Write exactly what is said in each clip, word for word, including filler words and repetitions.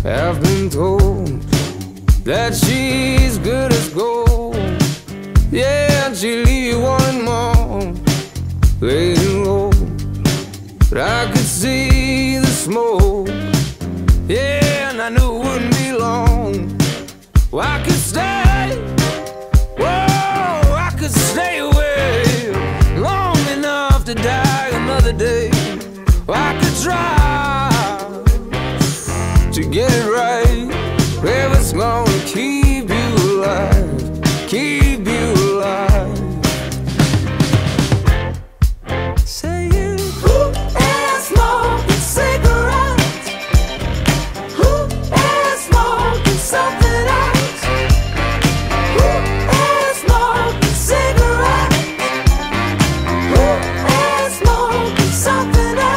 I've been told that she's good as gold. Yeah, and she'll leave you wanting more, laying low. But I could see the smoke, yeah, and I knew it wouldn't be long. Well, I could stay, whoa, I could stay away long enough to die another day. Well, I could try to get it right, where it's gonna keep you alive, keep you alive. Saying, who is smoking cigarettes? Who is smoking something else? Who is smoking cigarettes? Who is smoking something else?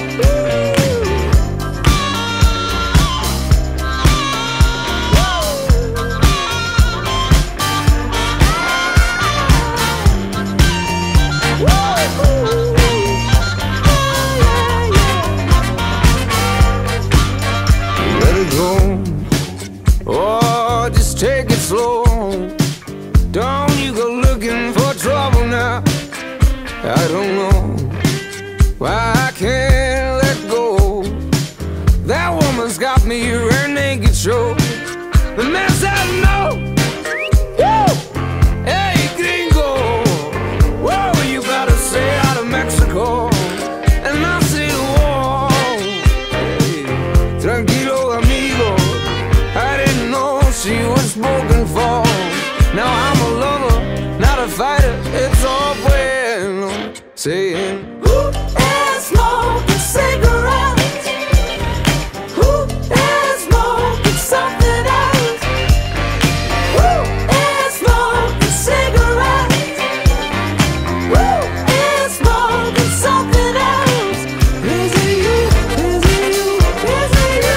Oh, just take it slow. Don't you go looking for trouble now. I don't know why I can't let go. That woman's got me rear naked show. The mess I know. Woo! Hey, gringo. Whoa, you gotta stay out of Mexico. And I say the war. Hey, tranquilo, amigo. I didn't know she was spoken for. Now I'm a lover, not a fighter. It's all bueno. Saying, who is smoking cigarettes? Who is smoking something else? Who is smoking cigarettes? Who is smoking something else? Is it you? Is it you? Is it you?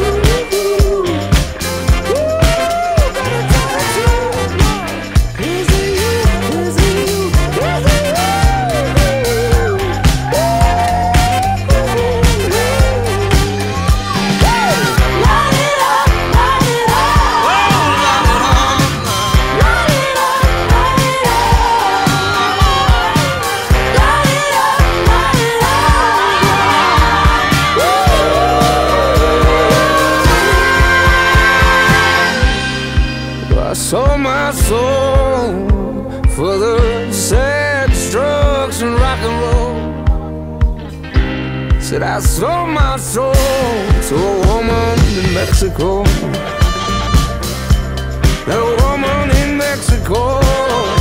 I sold my soul for the sad drugs and rock and roll. Said I sold my soul to a woman in Mexico. That woman in Mexico.